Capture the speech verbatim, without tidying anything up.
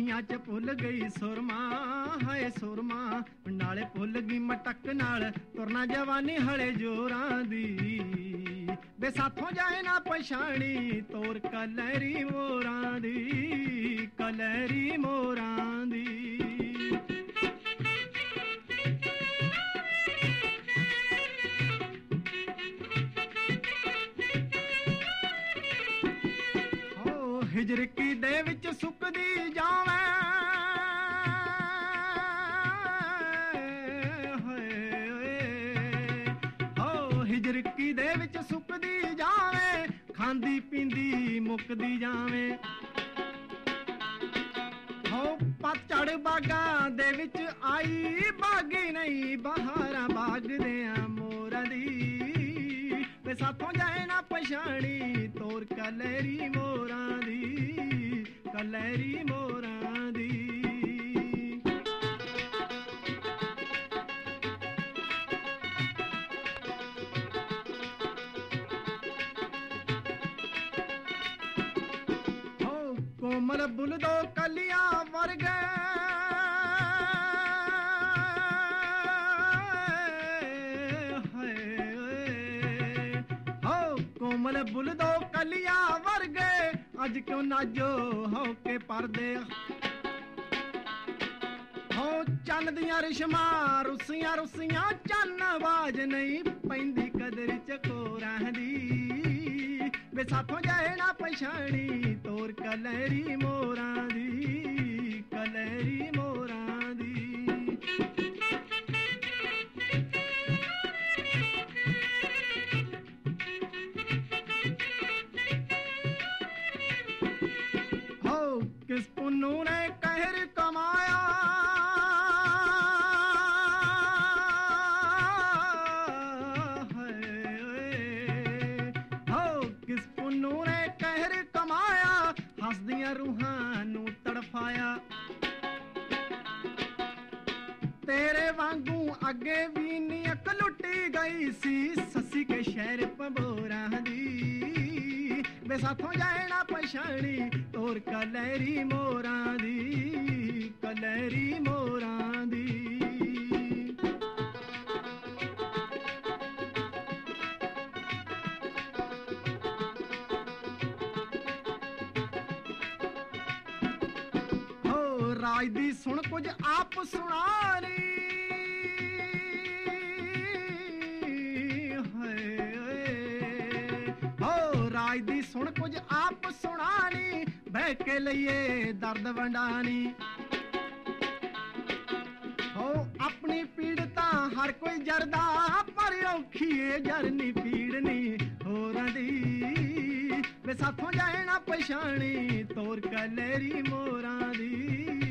ਅੱਖੀਆਂ 'ਚ ਭੁੱਲ ਗਈ ਸੁਰਮਾ ਹਾਏ ਸੁਰਮਾ ਨਾਲੇ ਭੁੱਲ ਗਈ ਮਟਕ ਨਾਲ ਤੁਰਨਾ ਜਵਾਨੀ ਹਲੇ ਜੋਰਾਂ ਦੀ ਵੇ ਸਾਥੋਂ ਜਾਏ ਨਾ ਪਛਾਣੀ ਤੋਰ ਕਲੈਰੀ ਮੋਰਾਂ ਦੀ ਕਲੈਰੀ ਮੋਰਾਂ ਦੀ ਹਿਜਰਕੀ ਦੇ ਵਿੱਚ ਸੁੱਕਦੀ ਜਾਵੇਂ ਹੋਏ ਓਏ ਹੋ ਹਿਜਰਕੀ ਦੇ ਵਿੱਚ ਸੁੱਕਦੀ ਜਾਵੇਂ ਖਾਂਦੀ ਪੀਂਦੀ ਮੁੱਕਦੀ ਜਾਵੇਂ ਹੋ ਪਤਝੜ ਬਾਗਾਂ ਦੇ ਵਿੱਚ ਆਈ ਬਾਗੀ ਨਹੀਂ ਬਹਾਰਾਂ ਬਾਗਦਿਆਂ ਮੋਰਾਂ ਦੀ ਵੇ ਸਾਥੋਂ ਜਾਏ ਨਾ ਪਛਾਣੀ ਤੋਰ ਕਲੈਰੀ ਮੋਰਾਂ ਦੀ ਕਲੈਰੀ ਮੋਰਾਂ ਦੀ ਹੋ ਕੋਮਲ ਬੁਲਦੋ ਕਲੀਆਂ ਵਰਗੇ ਕੋਮਲ ਬੁਲਦੋ ਕਲੀਆਂ ਵਰਗੇ ਅੱਜ ਕਿਉਂ ਨਾਜੋ ਹੋ ਕੇ ਪਰਦੇ ਹੋ ਚੰਨ ਦੀਆਂ ਰਿਸ਼ਮਾਂ ਰੁੱਸੀਆਂ ਰੁੱਸੀਆਂ ਚੰਨ ਆਵਾਜ਼ ਨਹੀਂ ਪੈਂਦੀ ਕਦਰ ਚਕੋਰਾਂ ਦੀ ਵੇ ਸਾਥੋਂ ਜਾਏ ਨਾ ਪਛਾਣੀ ਤੋਰ ਕਲੈਰੀ ਮੋਰਾਂ ਦੀ ਕਲੈਰੀ ਮੋਰਾਂ ਦੀ किस पुन्नू ने कहर कमाया है हो किस पुन्नू ने कहर कमाया हसदियां रूहां नू तड़फाया तेरे वांगू अगे भी नी अक लुटी गई सी ससी के शहर पबोरा दी वे साथों जाए ना पछाणी तोर कलैरी मोरां दी कलैरी मोरां दी हो राज दी सुन कुछ आप सुनानी राज दी सुन कुछ आप सुनानी बह के लिए दर्द वंडानी हो अपनी पीड़ता हर कोई जरदा पर औखी जरनी पीड़नी हो रही वे साथों जाए ना पछाणी तोर कलैरी मोरां दी